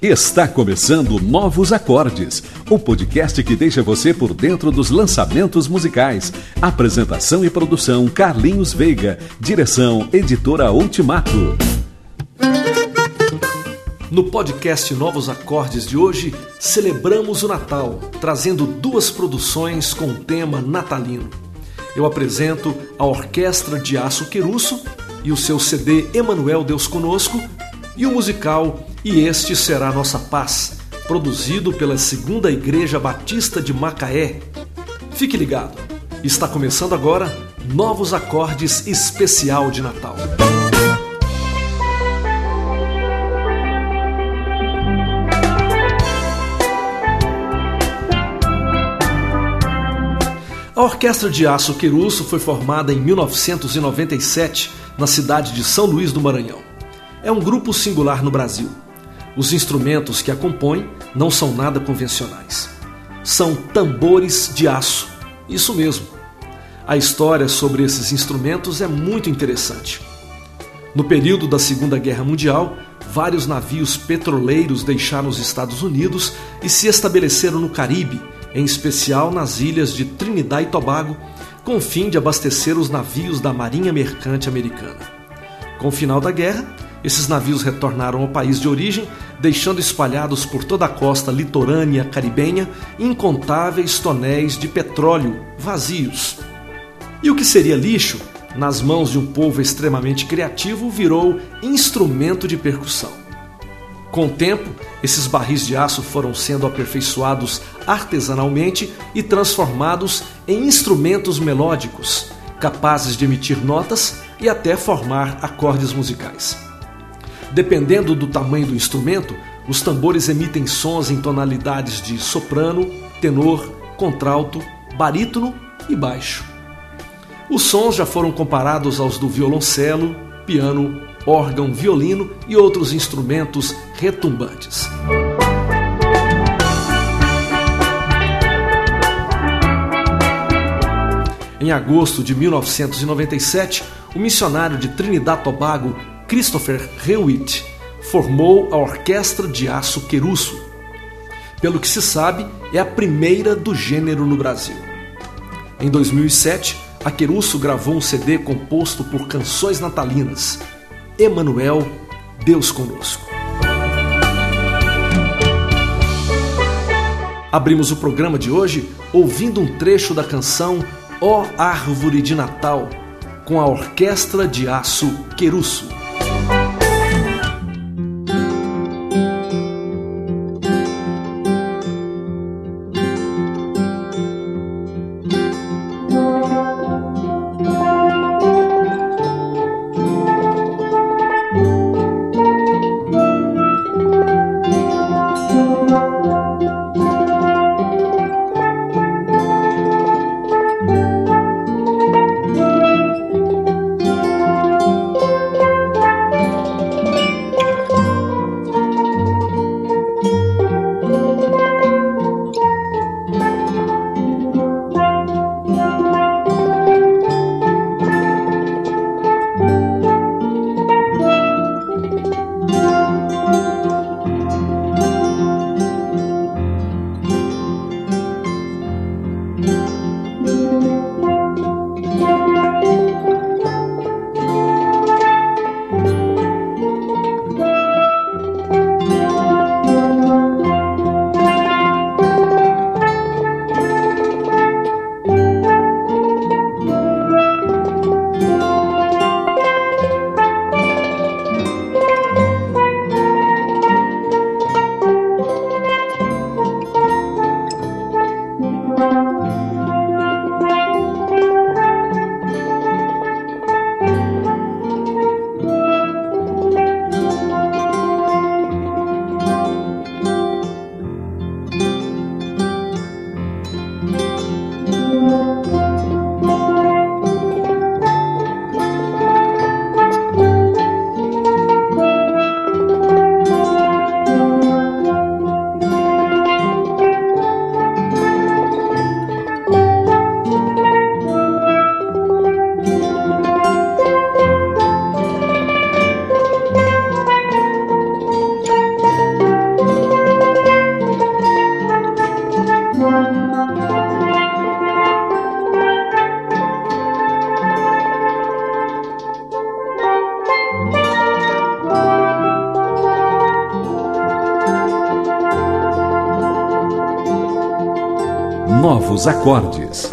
Está começando Novos Acordes, o podcast que deixa você por dentro dos lançamentos musicais. Apresentação e produção Carlinhos Veiga, direção Editora Ultimato. No podcast Novos Acordes de hoje, celebramos o Natal, trazendo duas produções com o tema natalino. Eu apresento a Orquestra de Aço Querusso e o seu CD Emanuel Deus Conosco, e o musical E Este Será Nossa Paz, produzido pela Segunda Igreja Batista de Macaé. Fique ligado, está começando agora Novos Acordes Especial de Natal. A Orquestra de Aço Querusso foi formada em 1997 na cidade de São Luís do Maranhão. É um grupo singular no Brasil. Os instrumentos que a compõem não são nada convencionais. São tambores de aço, isso mesmo. A história sobre esses instrumentos é muito interessante. No período da Segunda Guerra Mundial, vários navios petroleiros deixaram os Estados Unidos e se estabeleceram no Caribe, em especial nas ilhas de Trinidad e Tobago, com o fim de abastecer os navios da Marinha Mercante Americana. Com o final da guerra, esses navios retornaram ao país de origem, deixando espalhados por toda a costa litorânea caribenha incontáveis tonéis de petróleo vazios. E o que seria lixo, nas mãos de um povo extremamente criativo, virou instrumento de percussão. Com o tempo, esses barris de aço foram sendo aperfeiçoados artesanalmente e transformados em instrumentos melódicos, capazes de emitir notas e até formar acordes musicais. Dependendo do tamanho do instrumento, os tambores emitem sons em tonalidades de soprano, tenor, contralto, barítono e baixo. Os sons já foram comparados aos do violoncelo, piano, órgão, violino e outros instrumentos retumbantes. Em agosto de 1997, o missionário de Trinidad e Tobago, Christopher Hewitt, formou a Orquestra de Aço Querusso. Pelo que se sabe, é a primeira do gênero no Brasil. Em 2007, a Querusso gravou um CD composto por canções natalinas, Emanuel Deus Conosco. Abrimos o programa de hoje ouvindo um trecho da canção Ó Árvore de Natal, com a Orquestra de Aço Querusso. Novos Acordes.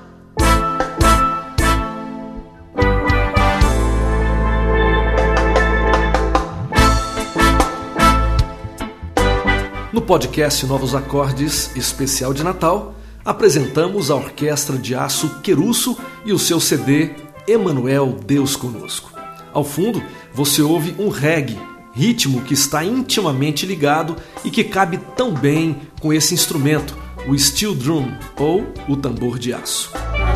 No podcast Novos Acordes, especial de Natal, apresentamos a Orquestra de Aço Querusso e o seu CD Emanuel, Deus Conosco. Ao fundo, você ouve um reggae, ritmo que está intimamente ligado e que cabe tão bem com esse instrumento, o steel drum, ou o tambor de aço.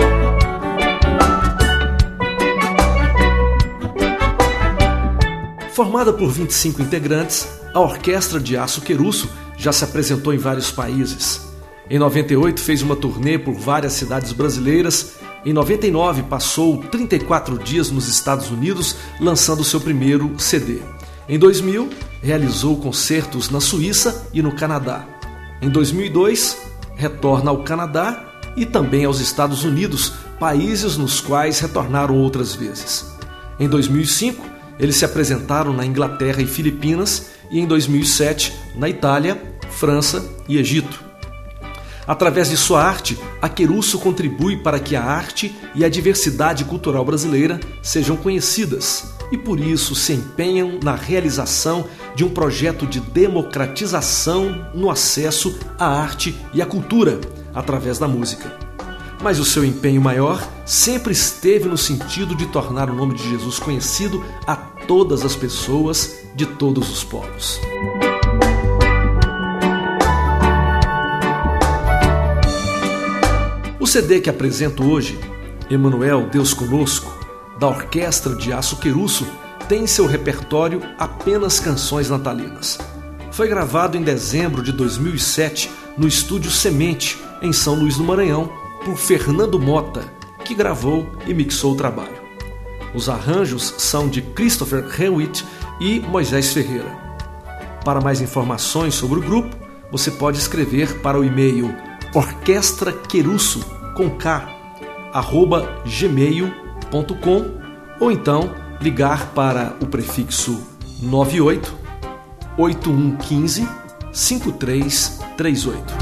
Formada por 25 integrantes, a Orquestra de Aço Querusso já se apresentou em vários países. Em 98 fez uma turnê por várias cidades brasileiras. Em 99 passou 34 dias nos Estados Unidos, lançando seu primeiro CD. Em 2000 realizou concertos na Suíça e no Canadá. Em 2002 retorna ao Canadá e também aos Estados Unidos, países nos quais retornaram outras vezes. Em 2005 eles se apresentaram na Inglaterra e Filipinas e em 2007 na Itália, França e Egito. Através de sua arte, a Querusso contribui para que a arte e a diversidade cultural brasileira sejam conhecidas e por isso se empenham na realização de um projeto de democratização no acesso à arte e à cultura através da música. Mas o seu empenho maior sempre esteve no sentido de tornar o nome de Jesus conhecido a todas as pessoas de todos os povos. O CD que apresento hoje, Emanuel, Deus Conosco, da Orquestra de Aço Querusso, tem em seu repertório apenas canções natalinas. Foi gravado em dezembro de 2007 no estúdio Semente, em São Luís do Maranhão, por Fernando Mota, que gravou e mixou o trabalho. Os arranjos são de Christopher Hewitt e Moisés Ferreira. Para mais informações sobre o grupo, você pode escrever para o e-mail orquestraquerusso@gmail.com ou então ligar para o prefixo 98 8115 5338.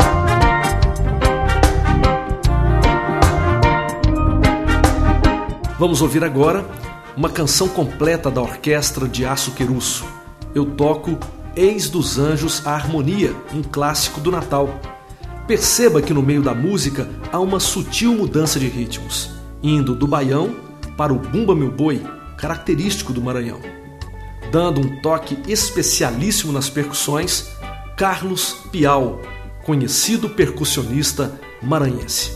Vamos ouvir agora uma canção completa da Orquestra de Aço Querusso. Eu toco Eis dos Anjos a Harmonia, um clássico do Natal. Perceba que no meio da música há uma sutil mudança de ritmos, indo do baião para o bumba meu boi, característico do Maranhão. Dando um toque especialíssimo nas percussões, Carlos Piau, conhecido percussionista maranhense.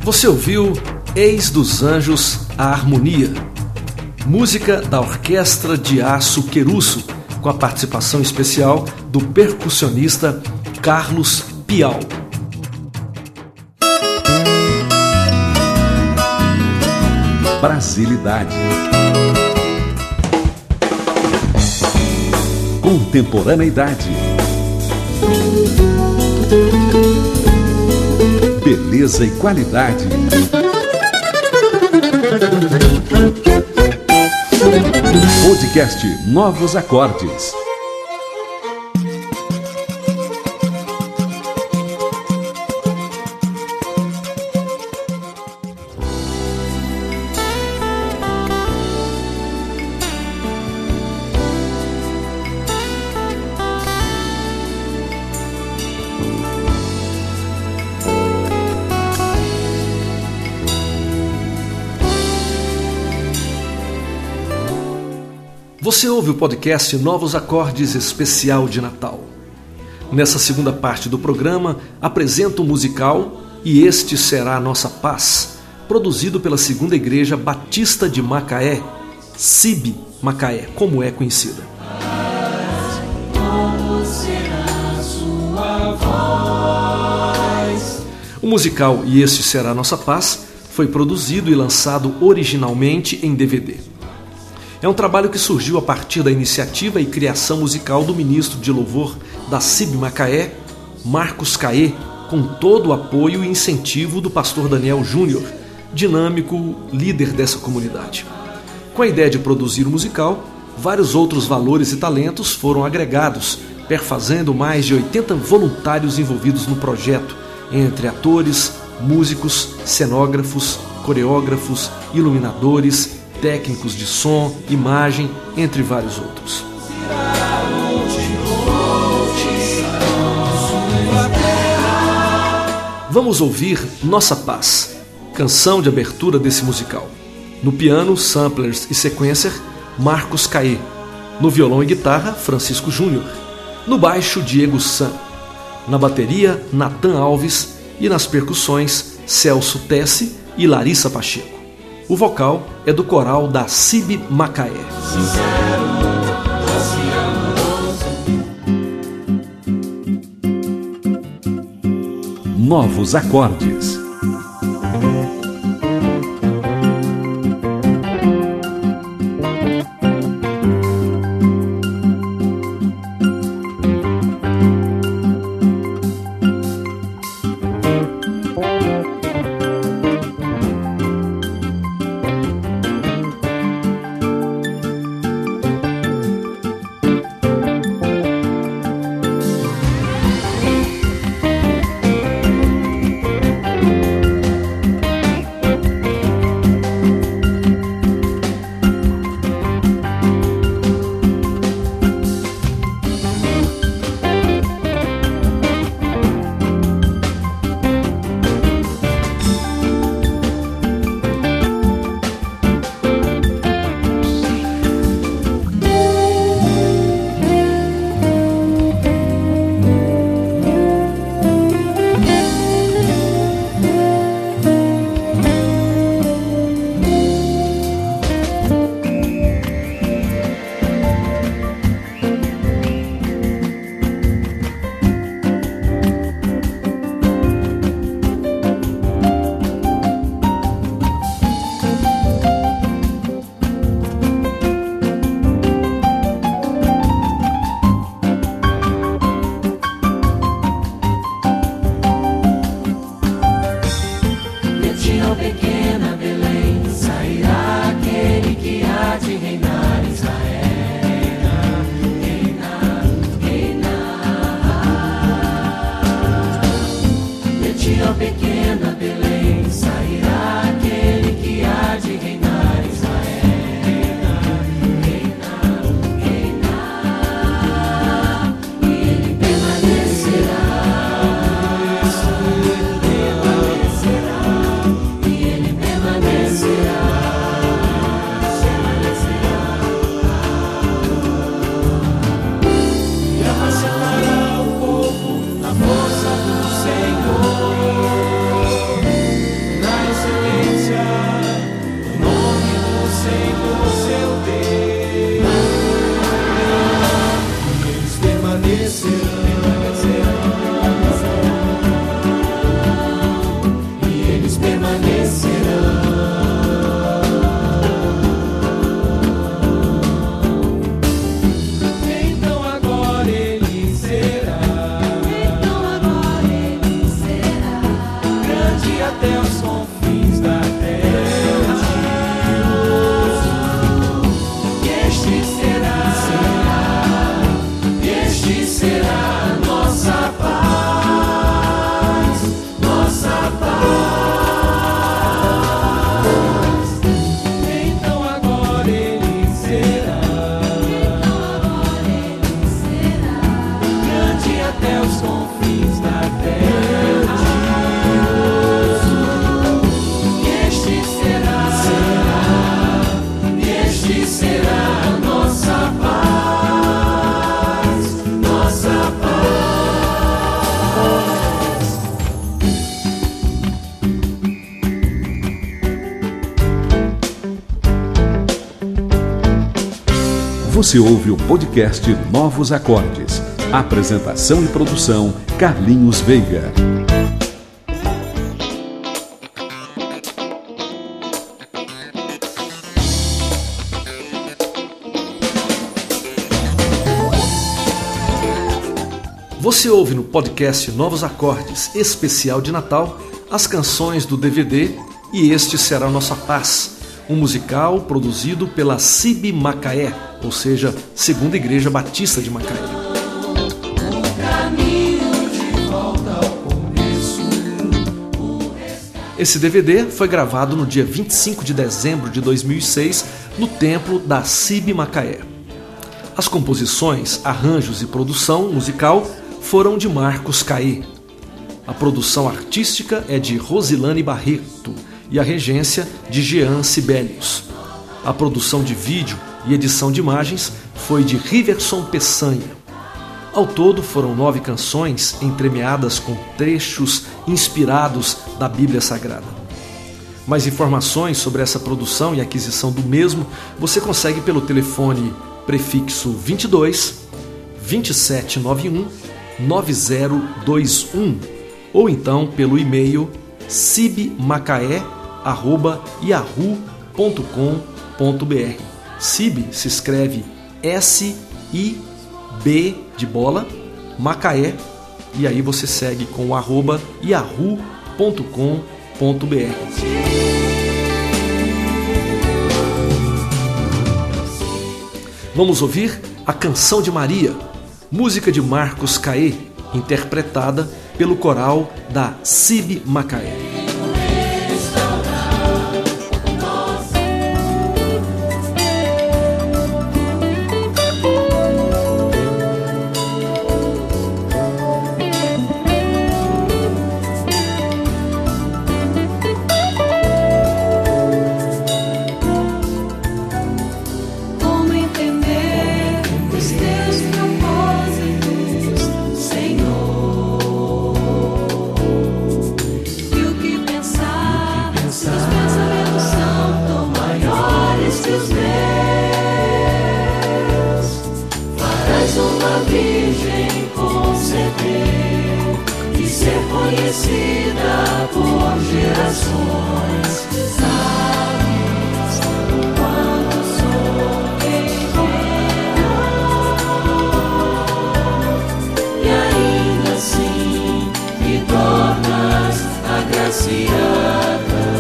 Você ouviu Eis dos Anjos, a Harmonia, música da Orquestra de Aço Querusso, com a participação especial do percussionista Carlos Pial. Brasilidade. Contemporaneidade. Beleza e qualidade. Podcast Novos Acordes. Você ouve o podcast Novos Acordes especial de Natal. Nessa segunda parte do programa, apresento o musical E Este Será a Nossa Paz, produzido pela Segunda Igreja Batista de Macaé, CIB Macaé, como é conhecida. O musical E Este Será a Nossa Paz foi produzido e lançado originalmente em DVD. É um trabalho que surgiu a partir da iniciativa e criação musical do ministro de louvor da CIB Macaé, Marcos Caê, com todo o apoio e incentivo do pastor Daniel Júnior, dinâmico líder dessa comunidade. Com a ideia de produzir o musical, vários outros valores e talentos foram agregados, perfazendo mais de 80 voluntários envolvidos no projeto, entre atores, músicos, cenógrafos, coreógrafos, iluminadores, técnicos de som, imagem, entre vários outros. Vamos ouvir Nossa Paz, canção de abertura desse musical. No piano, samplers e sequencer, Marcos Caê. No violão e guitarra, Francisco Júnior. No baixo, Diego San. Na bateria, Natan Alves. E nas percussões, Celso Tessi e Larissa Pacheco. O vocal é do coral da CIB Macaé. Novos Acordes. os confins da terra. E este será nossa paz, nossa paz. Então agora ele será grande até os confins da terra. E este será nossa paz, nossa paz. Você ouve o podcast Novos Acordes. Apresentação e produção, Carlinhos Veiga. Você ouve no podcast Novos Acordes, especial de Natal, as canções do DVD E Este Será Nossa Paz, um musical produzido pela CIB Macaé, ou seja, Segunda Igreja Batista de Macaé. Esse DVD foi gravado no dia 25 de dezembro de 2006 no templo da CIB Macaé. As composições, arranjos e produção musical foram de Marcos Caê. A produção artística é de Rosilane Barreto e a regência de Jean Sibelius. A produção de vídeo e edição de imagens foi de Riverson Peçanha. Ao todo foram 9 canções entremeadas com trechos inspirados da Bíblia Sagrada. Mais informações sobre essa produção e aquisição do mesmo você consegue pelo telefone prefixo 22 2791 9021 ou então pelo e-mail cibmacaé@yahoo.com.br. CIB se escreve S-I-B de bola, Macaé, e aí você segue com o @yahoo.com.br. Vamos ouvir a Canção de Maria, música de Marcos Caê, interpretada pelo coral da CIB Macaé. Como entender os teus propósitos, Senhor? E o que pensar? Os pensamentos são tão maiores que os meus. Farás uma virgem conceber e ser conhecida por gerações. Sabes quanto sou pequena e ainda assim me tornas agraciada.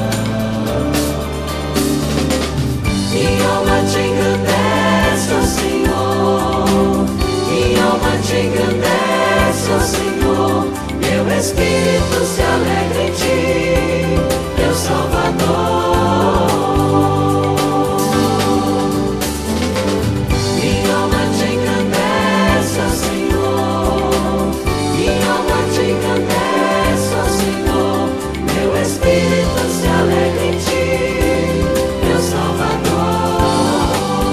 Minha alma te engrandece, ó Senhor. Minha alma te engrandece, ó Senhor. Meu espírito se alegra em ti, meu Salvador. Minha alma te engrandece, ó Senhor. Minha alma te engrandece, ó Senhor. Meu espírito se alegra em ti, meu Salvador.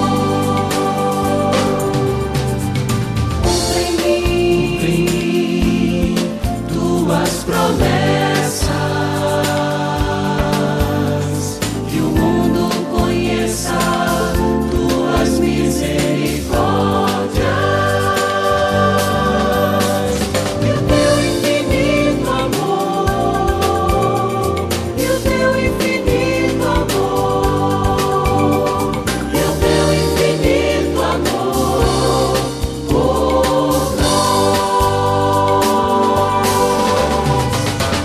Cumpre em mim tuas promessas, que o mundo conheça tuas misericórdias e o teu infinito amor, e o teu infinito amor, e o teu infinito amor por nós.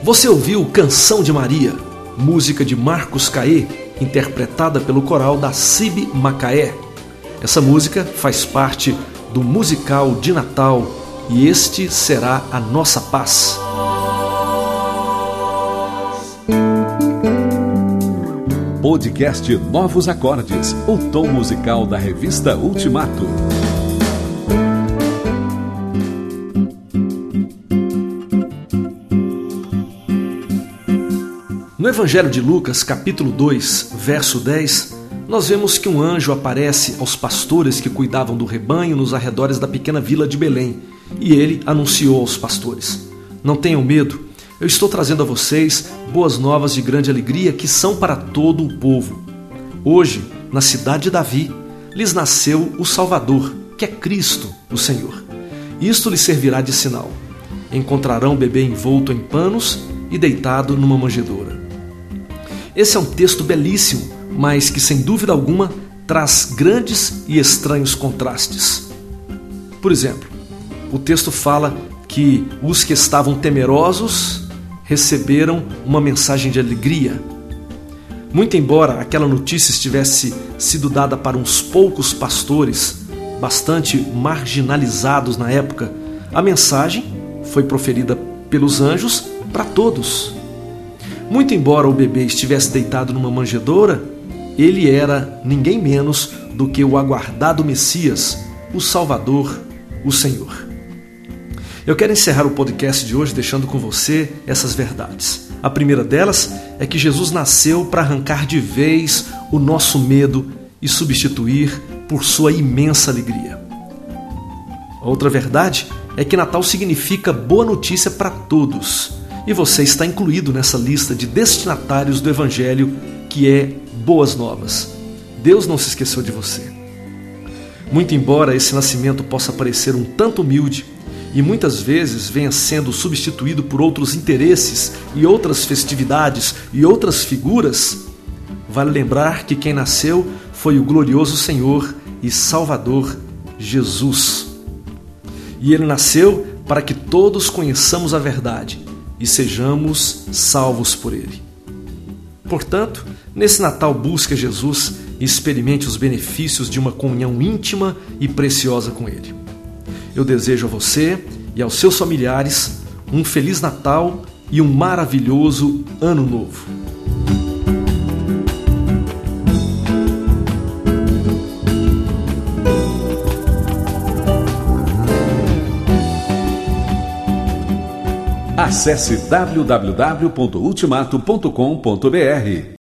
Você ouviu Canção de Maria, música de Marcos Caê, interpretada pelo coral da CIB Macaé. Essa música faz parte do musical de Natal e este será a nossa paz. Podcast Novos Acordes, o tom musical da revista Ultimato. No Evangelho de Lucas, capítulo 2, verso 10, nós vemos que um anjo aparece aos pastores que cuidavam do rebanho nos arredores da pequena vila de Belém, e ele anunciou aos pastores: não tenham medo, eu estou trazendo a vocês boas novas de grande alegria que são para todo o povo. Hoje, na cidade de Davi, lhes nasceu o Salvador, que é Cristo, o Senhor. Isto lhes servirá de sinal. Encontrarão o bebê envolto em panos e deitado numa manjedoura. Esse é um texto belíssimo, mas que sem dúvida alguma traz grandes e estranhos contrastes. Por exemplo, o texto fala que os que estavam temerosos receberam uma mensagem de alegria. Muito embora aquela notícia estivesse sido dada para uns poucos pastores, bastante marginalizados na época, a mensagem foi proferida pelos anjos para todos. Muito embora o bebê estivesse deitado numa manjedoura, ele era ninguém menos do que o aguardado Messias, o Salvador, o Senhor. Eu quero encerrar o podcast de hoje deixando com você essas verdades. A primeira delas é que Jesus nasceu para arrancar de vez o nosso medo e substituir por sua imensa alegria. A outra verdade é que Natal significa boa notícia para todos. E você está incluído nessa lista de destinatários do Evangelho, que é Boas Novas. Deus não se esqueceu de você. Muito embora esse nascimento possa parecer um tanto humilde e muitas vezes venha sendo substituído por outros interesses e outras festividades e outras figuras, vale lembrar que quem nasceu foi o glorioso Senhor e Salvador Jesus. E ele nasceu para que todos conheçamos a verdade e sejamos salvos por ele. Portanto, nesse Natal busque Jesus e experimente os benefícios de uma comunhão íntima e preciosa com ele. Eu desejo a você e aos seus familiares um Feliz Natal e um maravilhoso Ano Novo. Acesse www.ultimato.com.br.